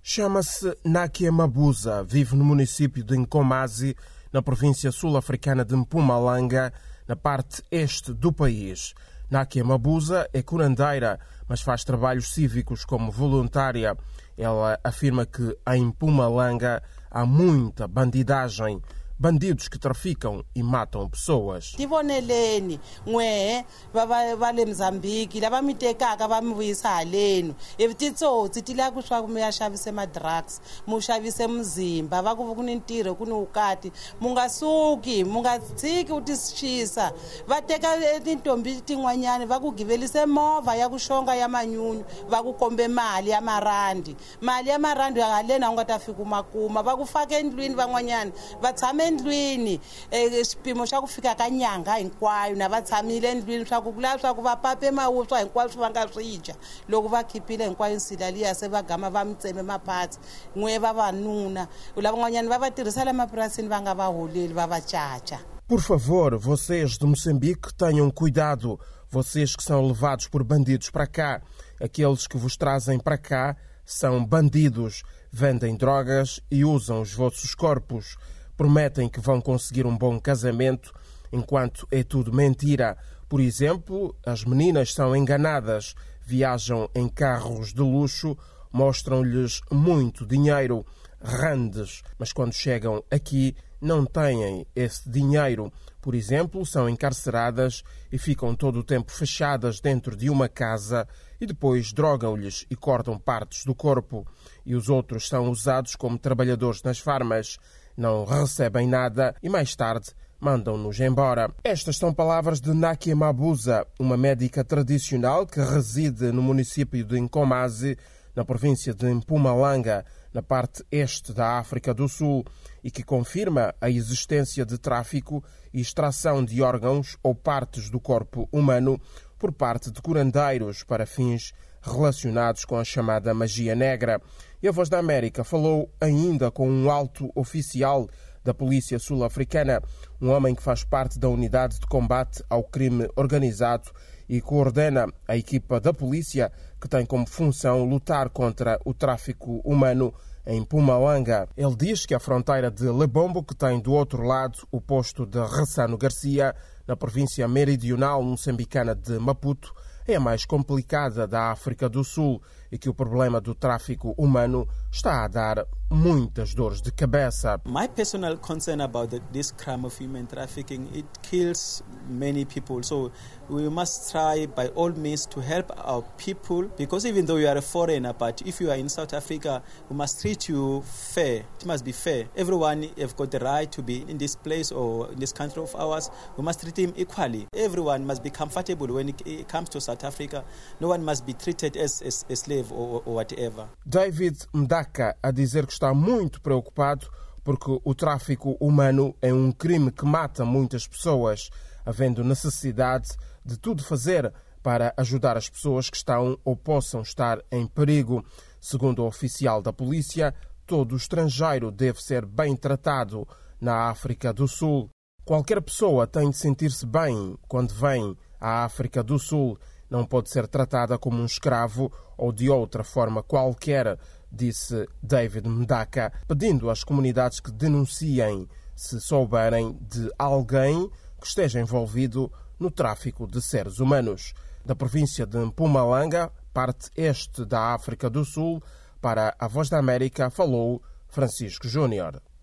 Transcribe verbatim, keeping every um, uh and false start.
Chama-se Nakia Mabuza, vive no município de Nkomazi, na província sul-africana de Mpumalanga, na parte este do país. Nakia Mabuza é curandeira, mas faz trabalhos cívicos como voluntária. Ela afirma que em Mpumalanga há muita bandidagem, bandidos que traficam e matam pessoas. Tivoneleni, ngwe, vale Mozambique, lava mitekaka va mi vuyisa haleni. Ivi titsotsi ti lava ku swa ku mi ya xavise ma-drugs, mu xavise muzimba, va ku ku ni ntirho, ku ni vukati. Mu nga suki, mu nga tshiki u tisixisa. Va teka tintombi tin'wanyani va ku givelise movha ya ku xonga ya manyunyu, va ku kombe mali ya marandi. Mali ya marandi haleni a u nga ta fika u ma kuma. Va ku faka endlwini van'wanyani, va tshame endlwini swipimo xa ku fika ka nyanga hinkwayo na va tshamile endlwini swa ku kula swa ku va pape mawuswa hinkwaswo va nga swi dya. Loko va khipile hinkwayo nsila liya se va gama va mi tseme maphatsi n'we vavanuna lavan'wanyani va va tirhisa la mapurasini va nga va holeli va va caca. Por favor, vocês de Moçambique tenham cuidado. Vocês que são levados por bandidos para cá, aqueles que vos trazem para cá são bandidos, vendem drogas e usam os vossos corpos. Prometem que vão conseguir um bom casamento, enquanto é tudo mentira. Por exemplo, as meninas são enganadas, viajam em carros de luxo, mostram-lhes muito dinheiro, randes, mas quando chegam aqui não têm esse dinheiro. Por exemplo, são encarceradas e ficam todo o tempo fechadas dentro de uma casa e depois drogam-lhes e cortam partes do corpo. E os outros são usados como trabalhadores nas farmas. Não recebem nada e mais tarde mandam-nos embora. Estas são palavras de Nakia Mabuza, uma médica tradicional que reside no município de Nkomazi, na província de Mpumalanga, na parte este da África do Sul, e que confirma a existência de tráfico e extração de órgãos ou partes do corpo humano por parte de curandeiros para fins relacionados com a chamada magia negra. E a Voz da América falou ainda com um alto oficial da polícia sul-africana, um homem que faz parte da unidade de combate ao crime organizado e coordena a equipa da polícia que tem como função lutar contra o tráfico humano em Mpumalanga. Ele diz que a fronteira de Lebombo, que tem do outro lado o posto de Ressano Garcia, na província meridional moçambicana de Maputo, é a mais complicada da África do Sul e que o problema do tráfico humano está a dar muitas dores de cabeça. My personal concern about the, this crime of human trafficking, it kills many people. So we must try by all means to help our people, because even though you are a foreigner, but if you are in South Africa, we must treat you fair. It must be fair. Everyone have got the right to be in this place or in this country of ours. We must treat him equally. Everyone must be comfortable when it comes to South Africa. No one must be treated as, as a slave or, or whatever. David Mdaka a dizer que está muito preocupado porque o tráfico humano é um crime que mata muitas pessoas, havendo necessidade de tudo fazer para ajudar as pessoas que estão ou possam estar em perigo. Segundo o oficial da polícia, todo estrangeiro deve ser bem tratado na África do Sul. Qualquer pessoa tem de sentir-se bem quando vem à África do Sul. Não pode ser tratada como um escravo ou de outra forma qualquer, disse David Mdaka, pedindo às comunidades que denunciem se souberem de alguém que esteja envolvido no tráfico de seres humanos. Da província de Mpumalanga, parte este da África do Sul, para a Voz da América, falou Francisco Júnior.